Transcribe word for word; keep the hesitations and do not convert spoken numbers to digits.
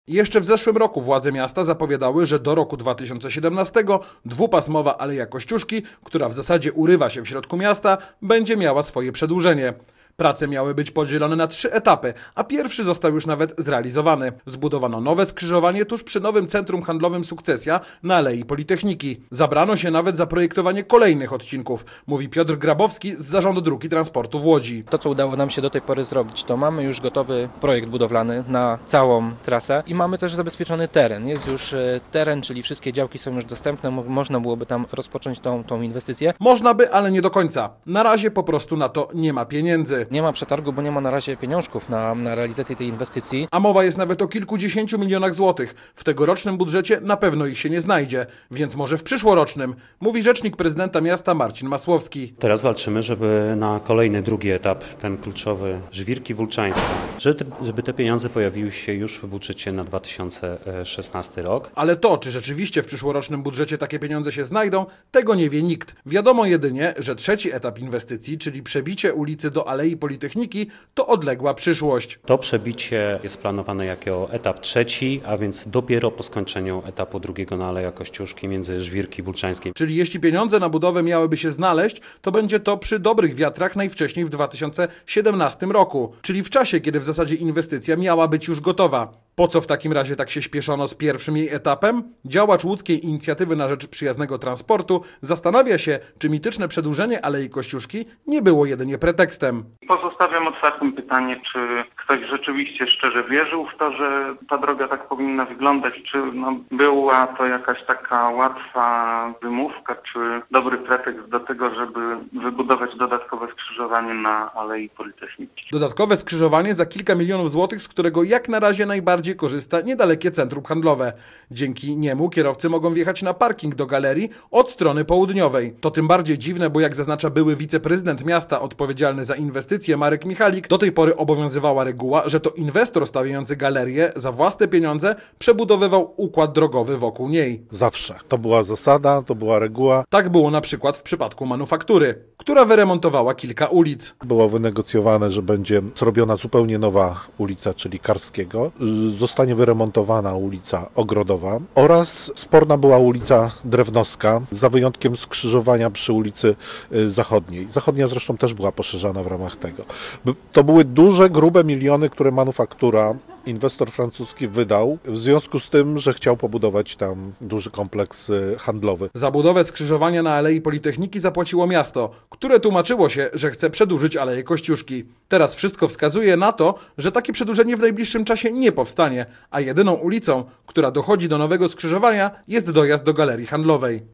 Jeszcze w zeszłym roku władze miasta zapowiadały, że do roku dwa tysiące siedemnastego dwupasmowa Aleja Kościuszki, która w zasadzie urywa się w środku miasta, będzie miała swoje przedłużenie. Prace miały być podzielone na trzy etapy, a pierwszy został już nawet zrealizowany. Zbudowano nowe skrzyżowanie tuż przy nowym centrum handlowym Sukcesja na Alei Politechniki. Zabrano się nawet za projektowanie kolejnych odcinków, mówi Piotr Grabowski z Zarządu Dróg i Transportu w Łodzi. To, co udało nam się do tej pory zrobić, to mamy już gotowy projekt budowlany na całą trasę i mamy też zabezpieczony teren. Jest już teren, czyli wszystkie działki są już dostępne, można byłoby tam rozpocząć tą, tą inwestycję. Można by, ale nie do końca. Na razie po prostu na to nie ma pieniędzy. Nie ma przetargu, bo nie ma na razie pieniążków na, na realizację tej inwestycji. A mowa jest nawet o kilkudziesięciu milionach złotych. W tegorocznym budżecie na pewno ich się nie znajdzie, więc może w przyszłorocznym, mówi rzecznik prezydenta miasta Marcin Masłowski. Teraz walczymy, żeby na kolejny, drugi etap, ten kluczowy Żwirki Wólczańska, żeby te, żeby te pieniądze pojawiły się już w budżecie na dwa tysiące szesnasty rok. Ale to, czy rzeczywiście w przyszłorocznym budżecie takie pieniądze się znajdą, tego nie wie nikt. Wiadomo jedynie, że trzeci etap inwestycji, czyli przebicie ulicy do Alei Politechniki, to odległa przyszłość. To przebicie jest planowane jako etap trzeci, a więc dopiero po skończeniu etapu drugiego na Aleja Kościuszki między Żwirki Wólczańskiej. Czyli jeśli pieniądze na budowę miałyby się znaleźć, to będzie to przy dobrych wiatrach najwcześniej w dwa tysiące siedemnastym roku, czyli w czasie, kiedy w zasadzie inwestycja miała być już gotowa. Po co w takim razie tak się śpieszono z pierwszym jej etapem? Działacz łódzkiej inicjatywy na rzecz przyjaznego transportu zastanawia się, czy mityczne przedłużenie Alei Kościuszki nie było jedynie pretekstem. Pozostawiam otwartym pytanie, czy ktoś rzeczywiście szczerze wierzył w to, że ta droga tak powinna wyglądać, czy no, była to jakaś taka łatwa wymówka, czy dobry pretekst do tego, żeby wybudować dodatkowe skrzyżowanie na Alei Politechniki. Dodatkowe skrzyżowanie za kilka milionów złotych, z którego jak na razie najbardziej korzysta niedalekie centrum handlowe. Dzięki niemu kierowcy mogą wjechać na parking do galerii od strony południowej. To tym bardziej dziwne, bo jak zaznacza były wiceprezydent miasta odpowiedzialny za inwestycje Marek Michalik, do tej pory obowiązywała reguła, że to inwestor stawiający galerię za własne pieniądze przebudowywał układ drogowy wokół niej. Zawsze. To była zasada, to była reguła. Tak było na przykład w przypadku Manufaktury, która wyremontowała kilka ulic. Było wynegocjowane, że będzie zrobiona zupełnie nowa ulica, czyli Karskiego. Zostanie wyremontowana ulica Ogrodowa oraz sporna była ulica Drewnowska, za wyjątkiem skrzyżowania przy ulicy Zachodniej. Zachodnia zresztą też była poszerzana w ramach tego. To były duże, grube miliony, które Manufaktura, inwestor francuski, wydał w związku z tym, że chciał pobudować tam duży kompleks handlowy. Za budowę skrzyżowania na Alei Politechniki zapłaciło miasto, które tłumaczyło się, że chce przedłużyć Aleję Kościuszki. Teraz wszystko wskazuje na to, że takie przedłużenie w najbliższym czasie nie powstanie, a jedyną ulicą, która dochodzi do nowego skrzyżowania, jest dojazd do galerii handlowej.